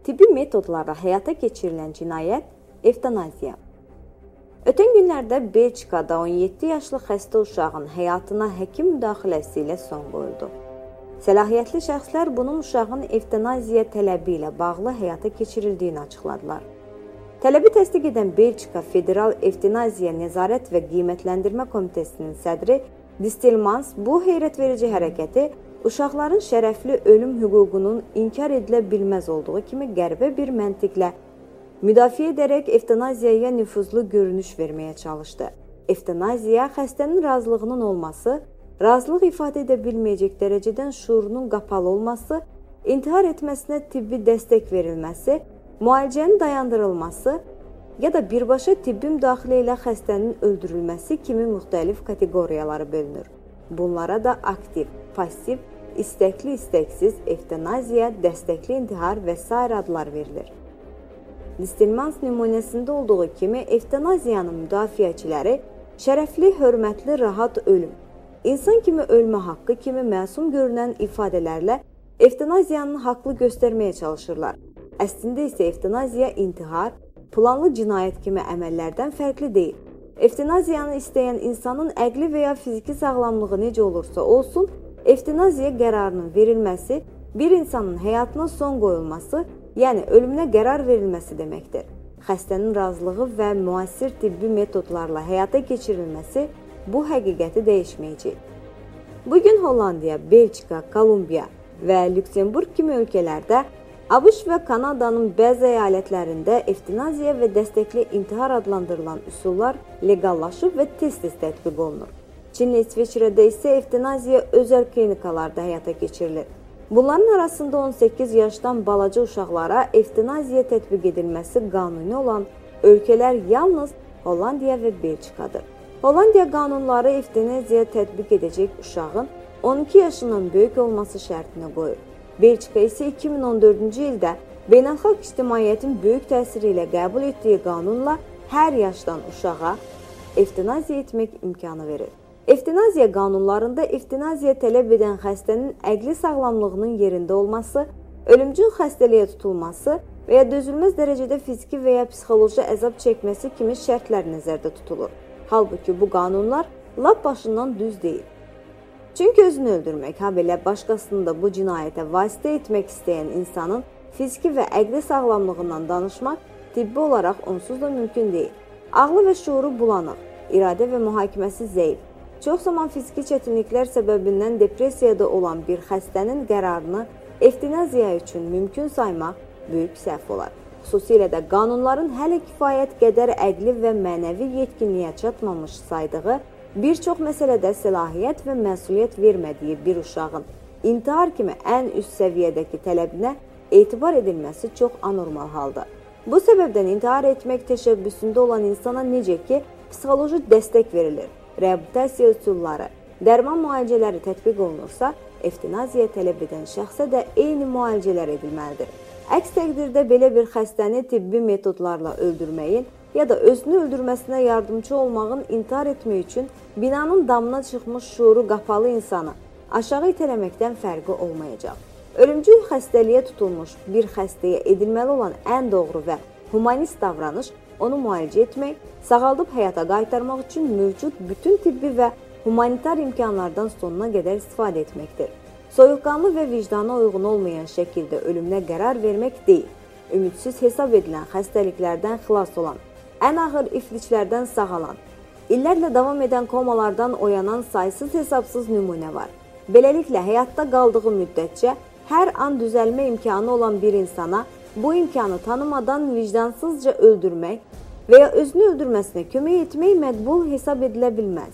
Tibbi metodlarla həyata keçirilən cinayət evtanaziya. Ötən günlərdə Belçikada 17 yaşlı xəstə uşağın həyatına həkim müdaxiləsi ilə son qoyuldu. Səlahiyyətli şəxslər bunun uşağın evtanaziya tələbi ilə bağlı həyata keçirildiyini açıqladılar. Tələbi təsdiq edən Belçika Federal Evtanaziya Nəzarət və Qiymətləndirmə Komitəsinin sədri Distelmans bu heyrətverici hərəkəti uşaqların şərəfli ölüm hüququnun inkar edilə bilməz olduğu kimi qəribə bir məntiqlə müdafiə edərək evtanaziyaya nüfuzlu görünüş verməyə çalışdı. Evtanaziya xəstənin razılığının olması, razılıq ifadə edə bilməyəcək dərəcədən şuurunun qapalı olması, intihar etməsinə tibbi dəstək verilməsi, müalicənin dayandırılması ya da birbaşa tibbi müdaxilə ilə xəstənin öldürülməsi kimi müxtəlif kateqoriyalara bölünür. Bunlara da aktiv, pasiv, istəkli, istəksiz, evtanaziya, dəstəkli intihar və s. adlar verilir. Distelmans nümunəsində olduğu kimi evtanaziyanın müdafiəçiləri şərəfli, hörmətli, rahat ölüm, insan kimi ölmə haqqı kimi məsum görünən ifadələrlə evtanaziyanın haqlı göstərməyə çalışırlar. Əslində isə evtanaziya intihar, planlı cinayət kimi əməllərdən fərqli deyil. Evtanaziyanı istəyən insanın əqli və ya fiziki sağlamlığı necə olursa olsun, evtanaziya qərarının verilməsi bir insanın həyatına son qoyulması, yəni ölümünə qərar verilməsi deməkdir. Xəstənin razılığı və müasir tibbi metodlarla həyata keçirilməsi bu həqiqəti dəyişməyəcək. Bugün Hollandiya, Belçika, Kolumbiya və Lüksemburg kimi ölkələrdə, ABŞ və Kanadanın bəzi əyalətlərində evtanaziya və dəstəkli intihar adlandırılan üsullar legallaşıb və tez-tez tətbiq olunur. Çinlə İsveçrədə isə evtanaziya özəl klinikalarda həyata keçirilir. Bunların arasında 18 yaşdan balaca uşaqlara evtanaziya tətbiq edilməsi qanuni olan ölkələr yalnız Hollandiya və Belçikadır. Hollandiya qanunları evtanaziya tətbiq edəcək uşağın 12 yaşından böyük olması şərtini qoyur. Belçika isə 2014-cü ildə beynəlxalq ictimaiyyətin böyük təsiri ilə qəbul etdiyi qanunla hər yaşdan uşağa evtanaziya etmək imkanı verir. Evtanaziya qanunlarında evtanaziya tələb edən xəstənin əqli sağlamlığının yerində olması, ölümcül xəstəliyə tutulması və ya dözülməz dərəcədə fiziki və ya psixoloji əzab çəkməsi kimi şərtlər nəzərdə tutulur. Halbuki bu qanunlar lap başından düz deyil. Çünki özünü öldürmək, habelə başqasını da bu cinayətə vasitə etmək istəyən insanın fiziki və əqli sağlamlığından danışmaq tibbi olaraq onsuz da mümkün deyil. Ağlı və şuuru bulanıq, iradə və mühakiməsi zəif, çox zaman fiziki çətinliklər səbəbindən depressiyada olan bir xəstənin qərarını evtanaziya üçün mümkün saymaq böyük səhv olar. Xüsusilə də qanunların hələ kifayət qədər əqli və mənəvi yetkinliyə çatmamış saydığı, bir çox məsələdə səlahiyyət və məsuliyyət vermədiyi bir uşağın intihar kimi ən üst səviyyədəki tələbinə etibar edilməsi çox anormal haldır. Bu səbəbdən intihar etmək təşəbbüsündə olan insana necə ki, psixoloji dəstək verilir, reabilitasiya üsulları, dərman müalicələri tətbiq olunursa, evtanaziya tələb edən şəxsə də eyni müalicələr edilməlidir. Əks təqdirdə belə bir xəstəni tibbi metodlarla öldürməyin ya da özünü öldürməsinə yardımcı olmağın intihar etmək üçün binanın damına çıxmış şuuru qapalı insanı aşağı itələməkdən fərqi olmayacaq. Ölümcül xəstəliyə tutulmuş bir xəstəyə edilməli olan ən doğru və humanist davranış onu müalicə etmək, sağaldıb həyata qaytarmaq üçün mövcud bütün tibbi və humanitar imkanlardan sonuna qədər istifadə etməkdir. Soyuqqanlı və vicdana uyğun olmayan şəkildə ölümünə qərar vermək deyil, ümidsiz hesab edilən xəstəliklərdən xilas olan, ən ağır ifliclərdən sağalan, illərlə davam edən komalardan oyanan saysız hesabsız nümunə var. Beləliklə, həyatda qaldığı müddətcə hər an düzəlmə imkanı olan bir insana bu imkanı tanımadan vicdansızca öldürmək və ya özünü öldürməsinə kömək etmək məqbul hesab edilə bilməz.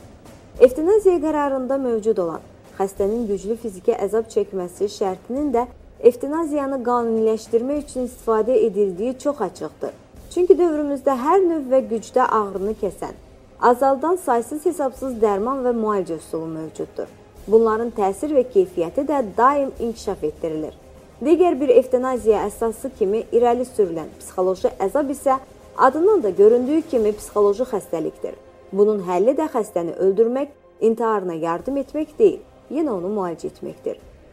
Evtanaziya qərarında mövcud olan xəstənin güclü fiziki əzab çəkməsi şərtinin də evtanaziyanı qanuniləşdirmək üçün istifadə edildiyi çox açıqdır. Çünki dövrümüzdə hər növ və gücdə ağrını kəsən, azaldan saysız hesabsız dərman və müalicə üsulu mövcuddur. Bunların təsir və keyfiyyəti də daim inkişaf etdirilir. Digər bir evtanaziya əsası kimi irəli sürülən psixoloji əzab isə adından da göründüyü kimi psixoloji xəstəlikdir. Bunun həlli də xəstəni öldürmək, intiharına yardım etmək deyil, yenə onu müalicə etməkdir.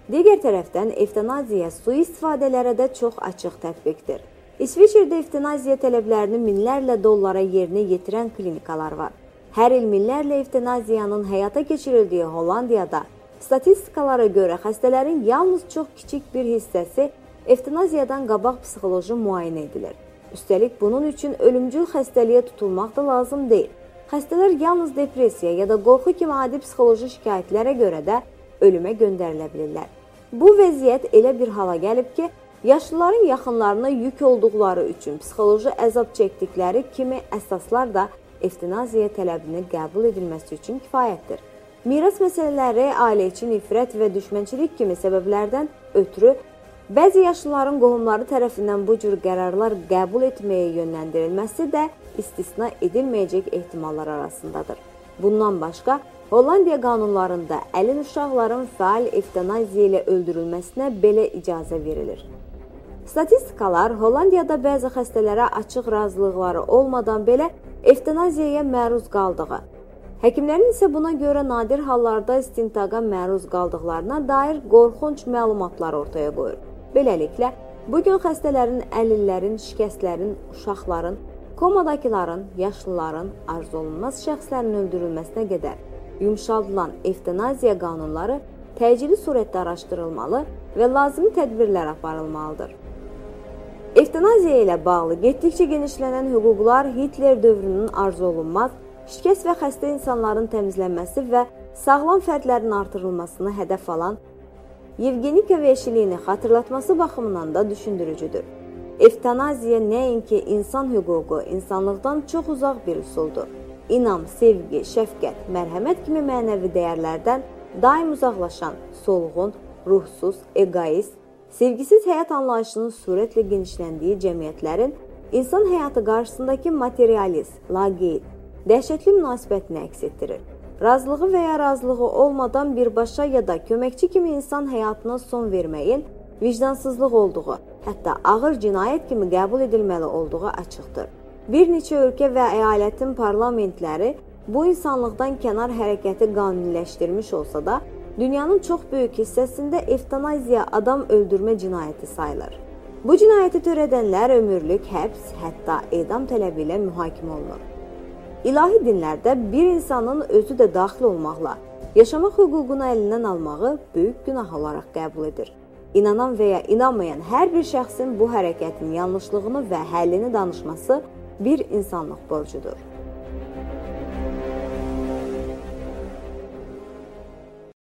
Digər tərəfdən evtanaziya sui-istifadələrə də çox açıq tətbiqdir. İsveçrədə evtanaziya tələblərini minlərlə dollara yerinə yetirən klinikalar var. Hər il minlərlə evtanaziyanın həyata keçirildiyi Hollandiyada statistikalara görə xəstələrin yalnız çox kiçik bir hissəsi evtanaziyadan qabaq psixoloji müayinə edilir. Üstəlik bunun üçün ölümcül xəstəliyə tutulmaq da lazım deyil. Xəstələr yalnız depressiya ya da qorxu kimi adi psixoloji şikayətlərə görə də ölümə göndərilə bilirlər. Bu vəziyyət elə bir hala gəlib ki, yaşlıların yaxınlarına yük olduqları üçün psixoloji əzab çəkdikləri kimi əsaslar da evtanaziya tələbini qəbul edilməsi üçün kifayətdir. Miras məsələləri, ailə içi nifrət və düşmənçilik kimi səbəblərdən ötürü bəzi yaşlıların qohumları tərəfindən bu cür qərarlar qəbul etməyə yönləndirilməsi də istisna edilməyəcək ehtimallar arasındadır. Bundan başqa, Hollandiya qanunlarında əlil uşaqların fəal evtanaziya ilə öldürülməsinə belə icazə verilir. Statistikalar Hollandiyada bəzi xəstələrə açıq razılıqları olmadan belə evtanaziyaya məruz qaldığı, həkimlərin isə buna görə nadir hallarda istintaqa məruz qaldıqlarına dair qorxunc məlumatlar ortaya qoyur. Beləliklə, bugün xəstələrin, əlillərin, şikəstlərin, uşaqların, komadakıların, yaşlıların, arzu olunmaz şəxslərin öldürülməsinə qədər yumşaldılan evtanaziya qanunları təcili surətdə araşdırılmalı və lazımi tədbirlər aparılmalıdır. Evtanaziya ilə bağlı getdikcə genişlənən hüquqlar Hitler dövrünün arzu olunmaz, şikəst və xəstə insanların təmizlənməsi və sağlam fərdlərin artırılmasını hədəf alan Yevgenika Veşilini xatırlatması baxımından da düşündürücüdür. Evtanaziya nəinki insan hüququ, insanlıqdan çox uzaq bir üsuldur. İnam, sevgi, şəfqət, mərhəmət kimi mənəvi dəyərlərdən daim uzaqlaşan, solğun, ruhsuz, egoist, sevgisiz həyat anlayışının sürətlə genişləndiyi cəmiyyətlərin insan həyatı qarşısındakı materialist, laqeyd, dəhşətli münasibətini əks etdirir. Razılığı və ya razılığı olmadan birbaşa ya da köməkçi kimi insan həyatına son verməyin vicdansızlıq olduğu, hətta ağır cinayət kimi qəbul edilməli olduğu açıqdır. Bir neçə ölkə və əyalətin parlamentləri bu insanlıqdan kənar hərəkəti qanuniləşdirmiş olsa da, dünyanın çox böyük hissəsində evtanaziya adam öldürmə cinayəti sayılır. Bu cinayəti törədənlər ömürlük həbs, hətta edam tələbi ilə mühakimə olunur. İlahi dinlərdə bir insanın özü də daxil olmaqla yaşamaq hüququnu əlindən almağı böyük günah olaraq qəbul edir. İnanan və ya inanmayan hər bir şəxsin bu hərəkətin yanlışlığını və həllini danışması bir insanlıq borcudur.